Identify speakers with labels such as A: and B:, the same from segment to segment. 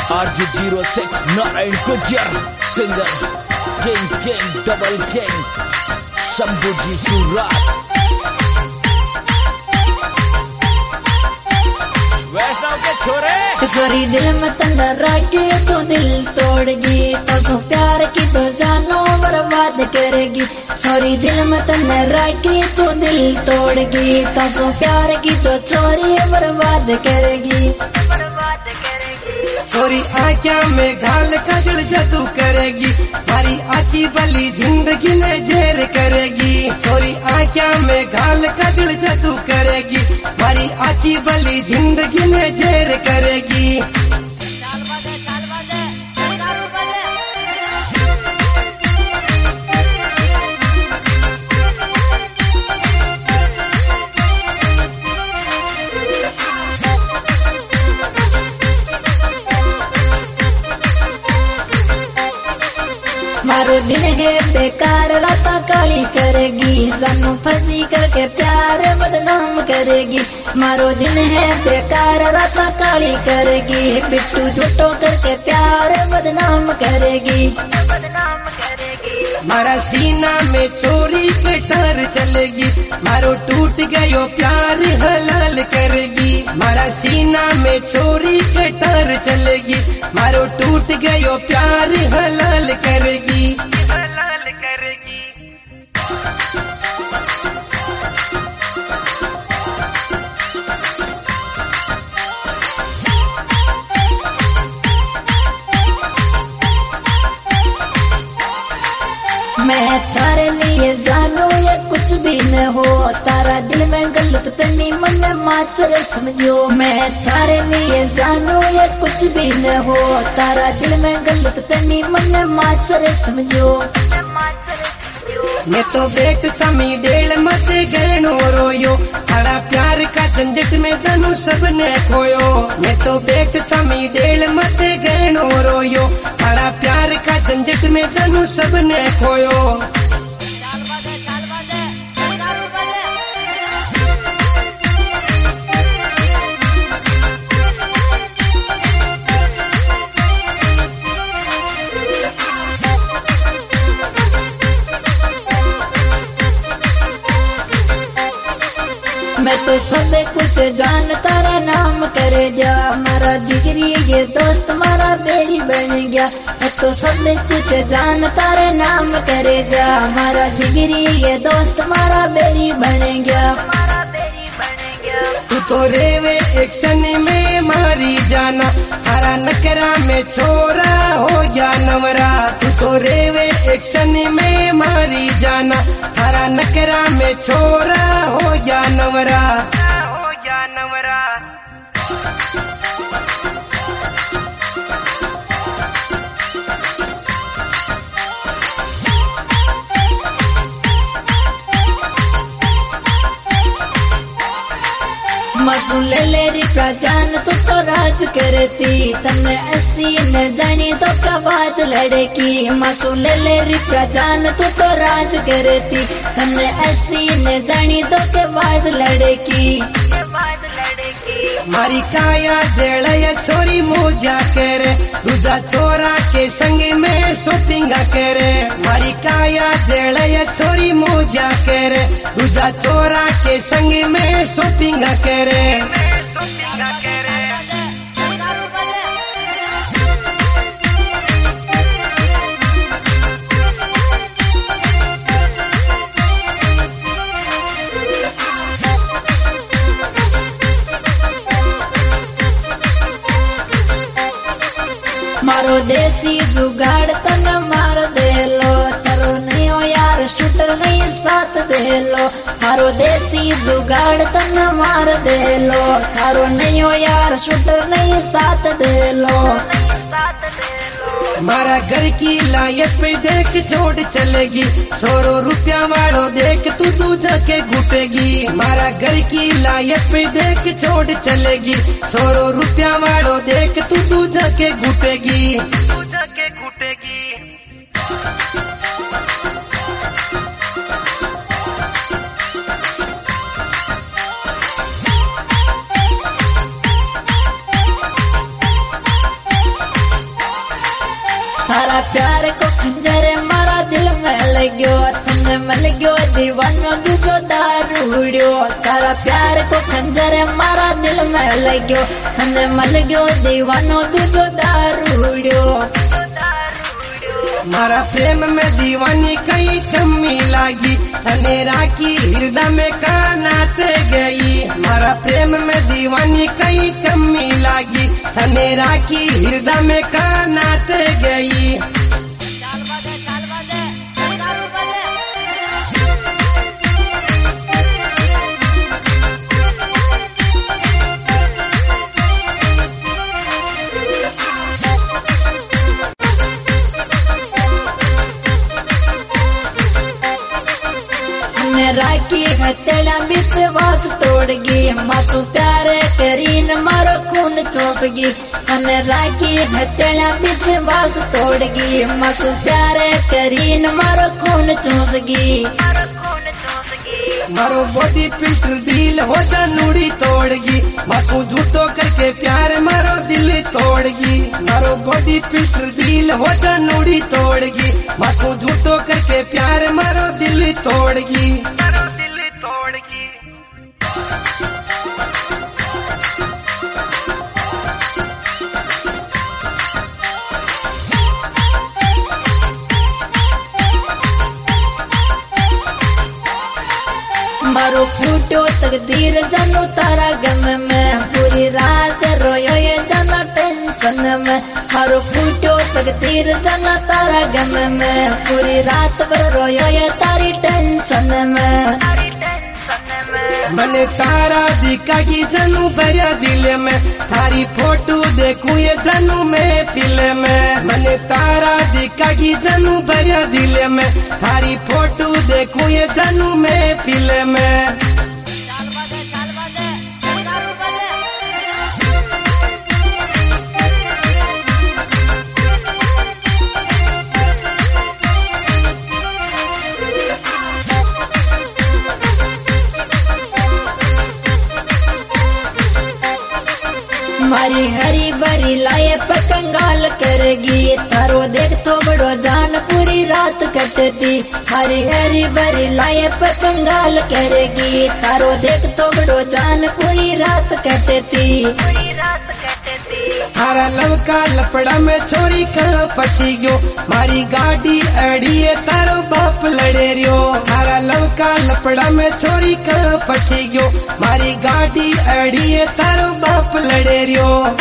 A: RG06 Narayan Kujar Singer King Double King Shambhuji Suras वैष्णव के छोरे
B: sorry दिल में तंदा राके तो दिल तोड़गी तो प्यार की तो जानो बर्बाद करेगी सॉरी दिल में तंदा राके तो दिल तोड़गी तो प्यार की तो चोरी बर्बाद करेगी
C: छोरी आँखों में घाल कजल जादू करेगी मारी आची बली जिंदगी में जेर करेगी छोरी आँखों में घाल कजल जादू करेगी मारी आची बली जिंदगी में जेर करेगी
B: मारो दिन है बेकार राता काली करेगी जानू फंसी करके प्यार बदनाम करेगी मारो दिन है बेकार राता काली करेगी बिट्टू झूठो करके प्यार बदनाम करेगी
C: मारा सीना में चोरी के ठहर चलेगी मारो टूट गयो प्यार हलाल करेगी मारा सीना में चोरी के ठहर चलेगी मारो टूट गयो प्यार हलाल करेगी
B: मैं तारे लिए जानू या कुछ भी न हो तारा दिल में गलत फहमी मन माचर समझो मैं तारे लिए जानू या कुछ भी न हो तारा दिल में गलत फहमी मन माचर समझो
C: मैं तो बेट समी डेल मत गहनो रोयो थारा प्यार का झंझट में जानू सबने खोयो मैं तो बेट समी डेल मत गहनो रोयो थारा प्यार का झंझट में जानू सबने खोयो
B: मैं तो सब कुछ जान तारा नाम कर दिया मारा जिगरी ये दोस्त मारा बेरी बन गया मैं तो सब कुछ जान तारा नाम कर दिया मारा जिगरी ये दोस्त मारा बेरी बन गया
C: तू तो रेवे एक सनी में मारी जाना थारा नकरा में छोरा हो गया नवरा तू तो रेवे एक सनी में मारी जाना थारा नकरा में छोरा हो गया नवरा
B: मासूम ले रिप्रा जान तू तो राज करती तन्ने ऐसी न जानी तो कबाज लड़की मासूम ले रिप्रा जान तू तो राज करती तन्ने ऐसी न जानी तो कबाज लड़की
C: मारी काया जेड़या छोरी मोजा करे दूजा छोरा के संग में शॉपिंग करे मारी काया जेड़या छोरी मोजा करे दूजा छोरा के संग में शॉपिंग करे
B: मारो देसी जुगाड़ तन मार दे लो तरो नहीं हो यार शूटर नहीं साथ दे लो मारो देसी जुगाड़ तन मार दे लो तारो नहीं हो यार शूटर नहीं साथ दे लो
C: मारा घर की लायक पे देख छोड़ चलेगी छोरो रुपया वालों देख तू जाके घुटेगी मारा घर की लायक पे देख छोड़ चलेगी छोरो रुपया वालों देख तू जाके घुटेगी
B: प्यार को खंजर मारा दिल में लग्यो, तने मिल गयो दीवानो दूजो दारूड़ियो। तारा प्यार को खंजर मारा दिल में लग्यो, तने मिल गयो दीवानो दूजो दारूड़ियो।
C: मारा प्रेम में दीवानी कई कमी लागी, तने राखी हृदय में कानात गई। मारा प्रेम में दीवानी कई कमी लागी, तने राखी हृदय में कानात गई।
B: राखी हथेला विश्वास तोड़गी, मासू प्यार करीन मारो खून चूसगी। अने राखी हथेला विश्वास तोड़गी, मासू प्यार करीन मारो खून चूसगी।
C: मारो बॉडी फिल्टर दिल हो जा नूड़ी तोड़गी, मासू झूठो करके प्यार मारो दिल तोड़गी। मारो बॉडी फिल्टर दिल हो जा नूड़ी तोड़गी, मासू झूठो करके प्यार मारो दिल तोड़गी।
B: मारो फूटो तकदीर जानो तारा गम में, पूरी रात रोयो ये जाना टेंशन में। मारो फूटो तकदीर जाना तारा गम में, पूरी रात भर रोयो ये तारी टेंशन में।
C: मने तारा दिखागी जानू भरिया दिल में, थारी फोटो देखूं ये जानू में फिल्म में। मने तारा दिखागी जानू भरिया दिल में, थारी फोटो देखूं ये जानू में फिल्म में।
B: मारी हरी भरी लाए पर कंगाल करेगी, तारो देख तो बड़ो जान पूरी रात कटती। हरी हरी भरी लाए पर कंगाल करेगी, तारो देख तो बड़ो जान पूरी रात कटती।
C: थारा लव का लपड़ा में छोरी कहाँ फंसी गयो, मारी गाड़ी अड़िए तारो बाप लड़े रियो। थारा लव का लपड़ा में छोरी कहाँ फंसी गयो, मारी गाड़ी अड़िए तारो बाप लड़े रियो।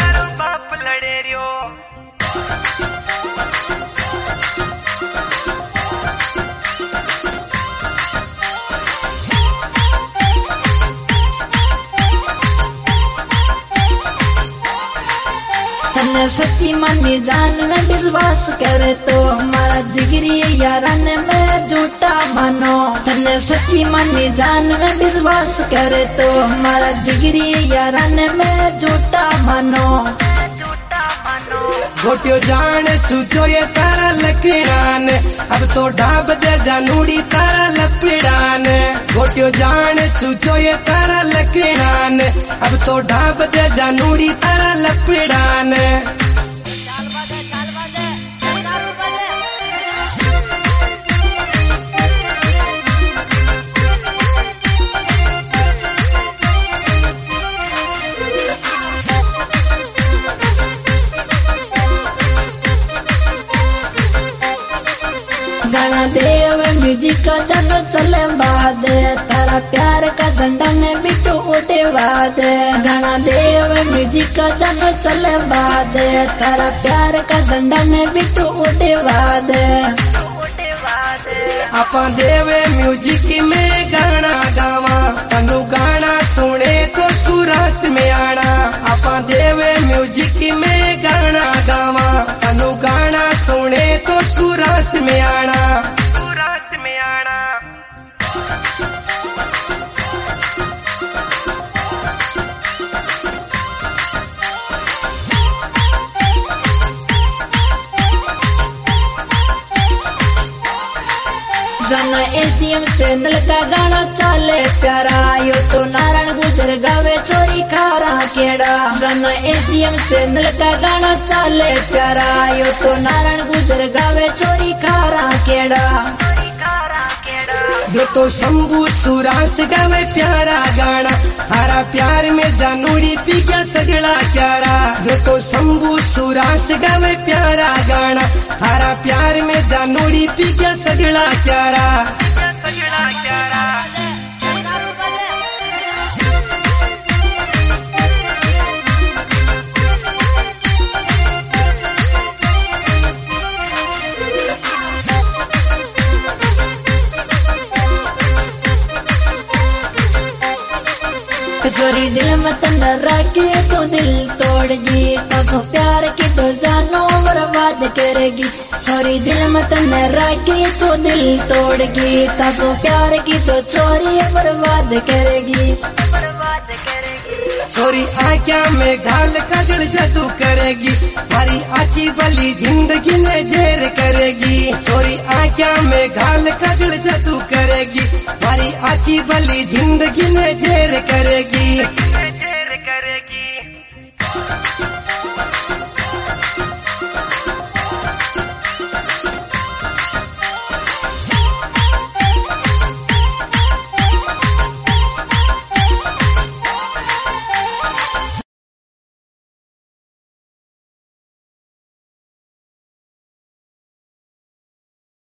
B: तने सच्ची मानी जान में विश्वास करे तो, हमारा जिगरी यारन में झूठा मानो। तने सच्ची मानी जान में विश्वास करे तो, हमारा जिगरी यारन में झूठा मानो।
C: गोटियो जान चूचो ये तारा लकड़ान, अब तो ढाब दे जानूड़ी तारा लपड़ान। गोटियो जान चूचो ये तारा लकड़ान, अब तो ढाब दे जानूड़ी तारा लपड़ान।
B: गाना देव म्यूजिक का जानो चले बाद, तारा प्यार का झंडा ने बिटू उठे बाद। गाना देव म्यूजिक का जानो चले बाद, तारा प्यार का झंडा ने बिटू उठे बाद।
C: अपन देवे म्यूजिक में गाना गावा, तनु गाना सुने तो सुरस में आना। अपन देवे म्यूजिक में गाना गावा, तनु गाना सुने तो सुरस में आना।
B: जाना एटीएम चैनल का गाना चाले प्यारा, यो तो नारायण गुजर गावे चोरी खारा केड़ा। जाना एटीएम चैनल का गाना चाले प्यारा, यो तो नारायण गुजर गावे चोरी खारा केड़ा।
C: यो तो शंभू सुरास गावे प्यारा गाना, हारा प्यार में जानूड़ी पी गया सगड़ा प्यारा। यो तो शंभू सुरास गावे प्यारा गाना, हारा प्यार में जानूड़ी पी गया सगड़ा प्यारा।
B: सोरी दिल मत न रखे तो दिल तोड़गी, तसो प्यार की तो जानो बर्बाद करेगी। सोरी दिल मत न रखे तो दिल तोड़गी, तसो प्यार की तो चोरी बर्बाद करेगी।
C: छोरी आँख्या में घाल काजल जादू करेगी, मारी आची बली जिंदगी ने जेर करेगी। छोरी आँख्या में घाल काजल जादू करेगी, मारी आची बली जिंदगी ने जेर करेगी।